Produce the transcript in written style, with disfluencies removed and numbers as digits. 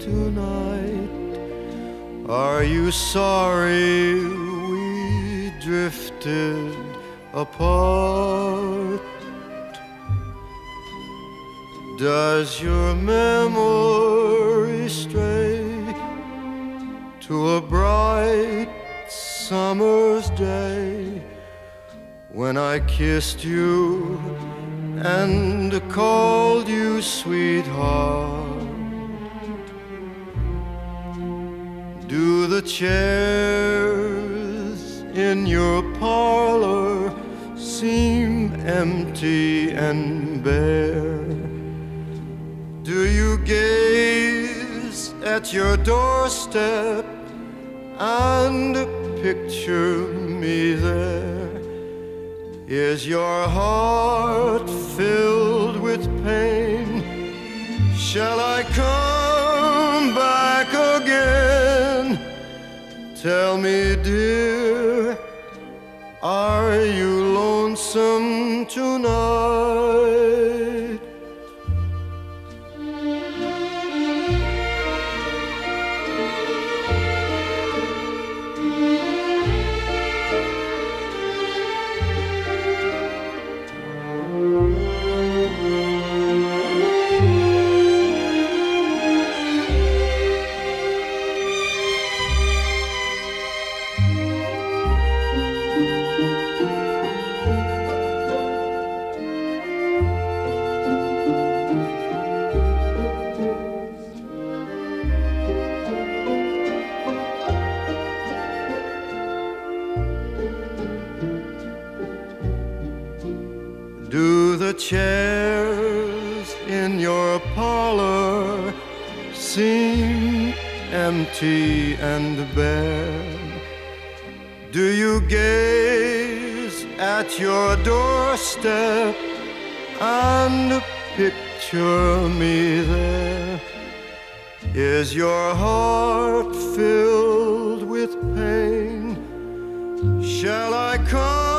tonight? Are you sorry we drifted apart? Does your memory stray to a bright summer's day when I kissed you and called you sweetheart? Do the chairs in your parlor seem empty and bare? Do you gaze at your doorstep and picture me there? Is your heart filled with pain? Shall I come back again? Tell me, dear, are you lonesome tonight? Do the chairs in your parlor seem empty and bare? Do you gaze at your doorstep and picture me there? Is your heart filled with pain? Shall I come